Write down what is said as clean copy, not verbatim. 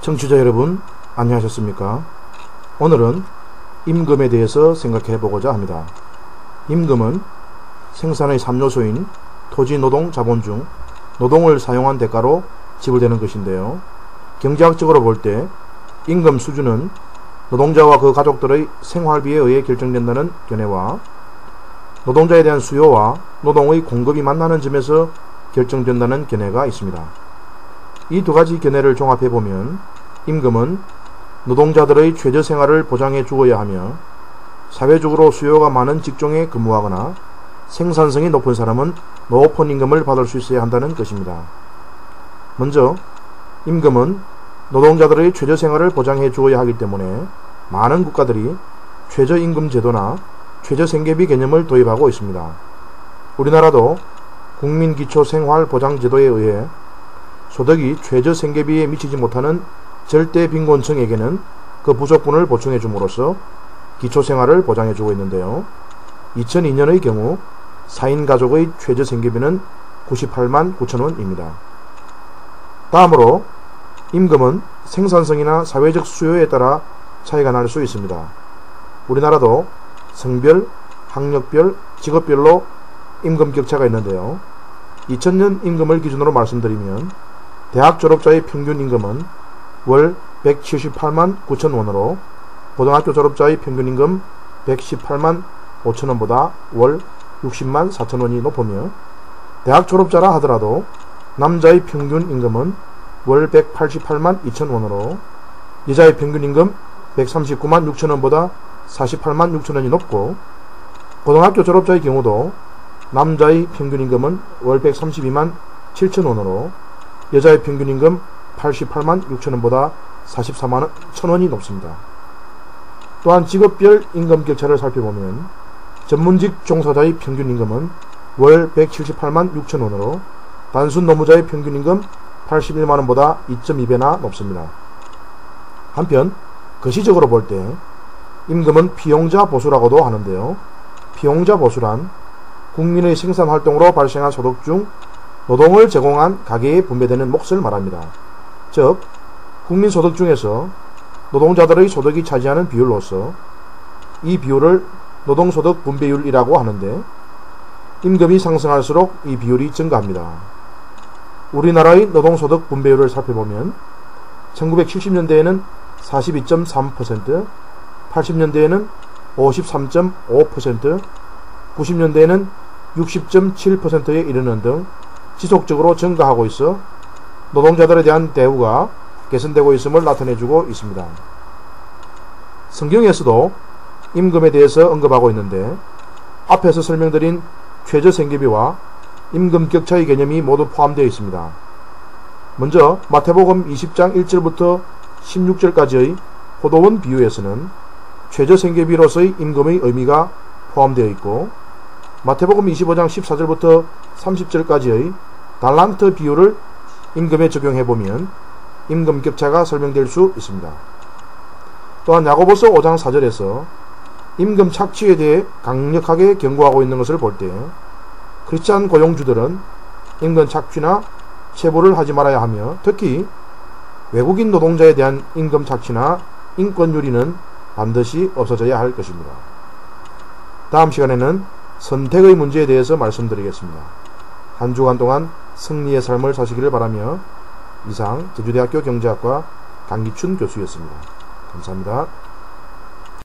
청취자 여러분, 안녕하셨습니까? 오늘은 임금에 대해서 생각해 보고자 합니다. 임금은 생산의 3요소인 토지, 노동, 자본 중 노동을 사용한 대가로 지불되는 것인데요. 경제학적으로 볼 때 임금 수준은 노동자와 그 가족들의 생활비에 의해 결정된다는 견해와 노동자에 대한 수요와 노동의 공급이 만나는 점에서 결정된다는 견해가 있습니다. 이 두 가지 견해를 종합해보면 임금은 노동자들의 최저 생활을 보장해 주어야 하며 사회적으로 수요가 많은 직종에 근무하거나 생산성이 높은 사람은 높은 임금을 받을 수 있어야 한다는 것입니다. 먼저 임금은 노동자들의 최저 생활을 보장해 주어야 하기 때문에 많은 국가들이 최저임금 제도나 최저생계비 개념을 도입하고 있습니다. 우리나라도 국민기초생활보장제도에 의해 소득이 최저생계비에 미치지 못하는 절대 빈곤층에게는 그 부족분을 보충해 줌으로써 기초생활을 보장해 주고 있는데요. 2002년의 경우 4인 가족의 최저생계비는 98만 9천원입니다. 다음으로 임금은 생산성이나 사회적 수요에 따라 차이가 날 수 있습니다. 우리나라도 성별, 학력별, 직업별로 임금 격차가 있는데요. 2000년 임금을 기준으로 말씀드리면 대학 졸업자의 평균 임금은 월 178만 9천원으로 고등학교 졸업자의 평균 임금 118만 5천원보다 월 60만 4천원이 높으며 대학 졸업자라 하더라도 남자의 평균 임금은 월 188만 2천원으로 여자의 평균 임금 139만 6천원보다 48만 6천원이 높고 고등학교 졸업자의 경우도 남자의 평균 임금은 월 132만 7천원으로 여자의 평균 임금 88만 6천원보다 44만 1천원이 높습니다. 또한 직업별 임금 격차를 살펴보면 전문직 종사자의 평균 임금은 월 178만 6천원으로 단순 노무자의 평균 임금 81만원보다 2.2배나 높습니다. 한편 거시적으로 볼 때 임금은 피용자 보수라고도 하는데요. 피용자 보수란 국민의 생산활동으로 발생한 소득 중 노동을 제공한 가계에 분배되는 몫을 말합니다. 즉 국민소득 중에서 노동자들의 소득이 차지하는 비율로서 이 비율을 노동소득 분배율이라고 하는데 임금이 상승할수록 이 비율이 증가합니다. 우리나라의 노동소득 분배율을 살펴보면 1970년대에는 42.3%, 80년대에는 53.5%, 90년대에는 60.7%에 이르는 등 지속적으로 증가하고 있어 노동자들에 대한 대우가 개선되고 있음을 나타내주고 있습니다. 성경에서도 임금에 대해서 언급하고 있는데 앞에서 설명드린 최저생계비와 임금 격차의 개념이 모두 포함되어 있습니다. 먼저 마태복음 20장 1절부터 16절까지의 포도원 비유에서는 최저생계비로서의 임금의 의미가 포함되어 있고 마태복음 25장 14절부터 30절까지의 달란트 비유를 임금에 적용해보면 임금 격차가 설명될 수 있습니다. 또한 야고보서 5장 4절에서 임금 착취에 대해 강력하게 경고하고 있는 것을 볼 때 크리스찬 고용주들은 임금 착취나 체불을 하지 말아야 하며 특히 외국인 노동자에 대한 임금 착취나 인권유리는 반드시 없어져야 할 것입니다. 다음 시간에는 선택의 문제에 대해서 말씀드리겠습니다. 한 주간 동안 승리의 삶을 사시기를 바라며 이상 제주대학교 경제학과 강기춘 교수였습니다. 감사합니다.